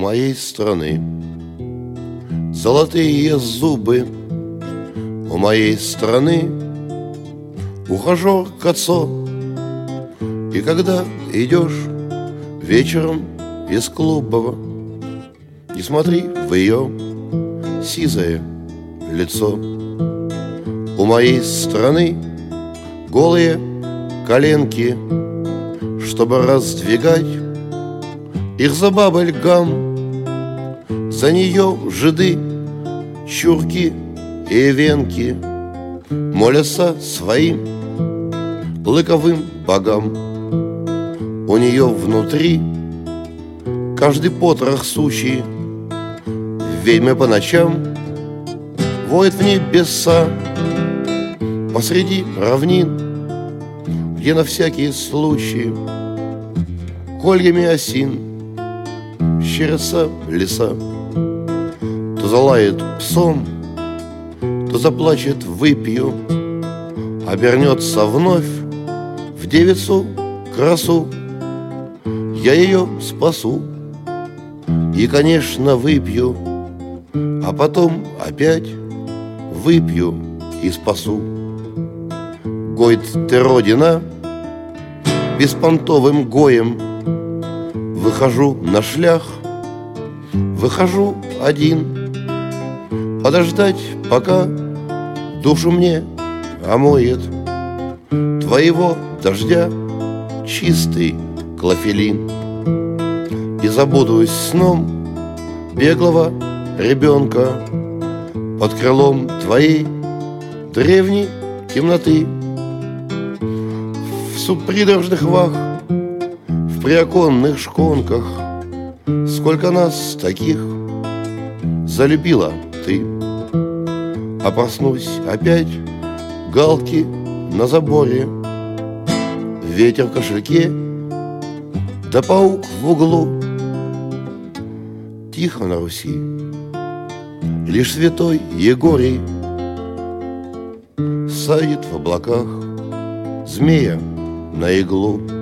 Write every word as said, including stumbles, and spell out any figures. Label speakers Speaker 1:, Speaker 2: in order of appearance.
Speaker 1: моей страны. Золотые зубы у моей страны. Ухажер к отцу. И когда идешь вечером из клуба, не смотри в ее сизое лицо. У моей страны голые коленки, чтобы раздвигать их за бабель-гам. За нее жиды, чурки и венки молятся своим лыковым богам. У нее внутри каждый потрох сущий ведьмы по ночам воет в небеса посреди равнин, где на всякий случай кольями осин щерятся леса. То залает псом, то заплачет выпью, обернется вновь в девицу красу. Я ее спасу и, конечно, выпью, а потом опять выпью и спасу. Гойд ты, Родина, беспонтовым гоем выхожу на шлях, выхожу один, подождать, пока душу мне омоет твоего дождя чистый клофелин. И забудусь сном беглого ребенка под крылом твоей древней темноты. В субпридорожных вах, в приоконных шконках сколько нас таких залюбила ты. А проснусь опять, галки на заборе, ветер в кошельке, да паук в углу. Тихо на Руси, лишь святой Егорий садит в облаках змея на иглу.